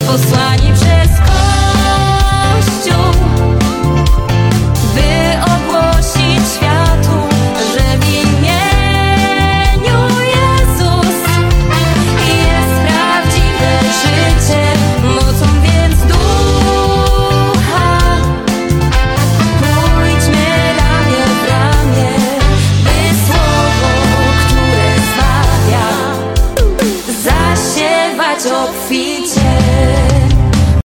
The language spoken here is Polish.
posłani przez Kościół, by ogłosić światu, że w imieniu Jezus jest prawdziwe życie. Mocą więc Ducha pójdźmy ramię w ramię, by słowo, które zbawia, zasiewać obficie.